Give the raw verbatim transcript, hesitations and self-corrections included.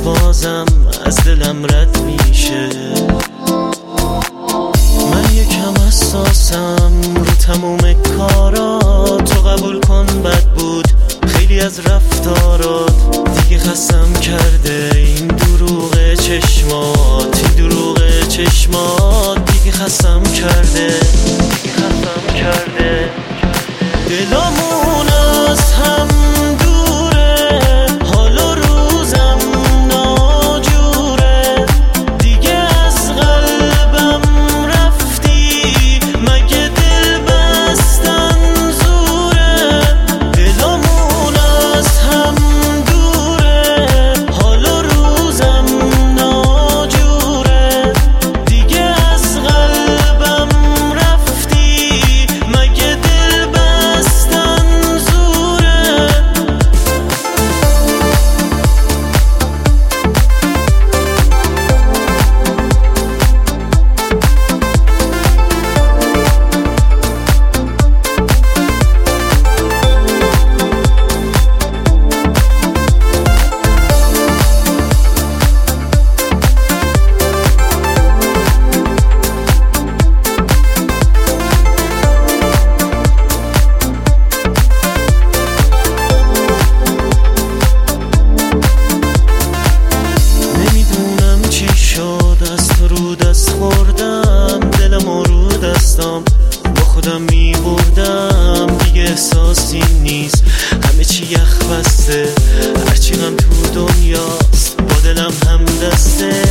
بازم از دلم رد میشه. من یکم حساسم رو تموم کارات، تو قبول کن بد بود خیلی از رفتارات. دیگه خستم کرده این دروغ چشمات، این دروغ چشمات دیگه خستم کرده، دیگه خستم کرده. دلامون از هم دوره، حال و روزم ناجوره. دیگه از قلبم رفتی، مگه دل بستن زوره. دلامون از هم دوره، حال و روزم ناجوره. دیگه از قلبم رفتی، مگه دل بستن زوره. نمیدونم چی شد، از تو رو دست خوردم، دلم رو دستم با خودم میبردم. دیگه احساسی نیست، همه چی یخ بسته، هرچی غم تو دنیاست با دلم هم دسته.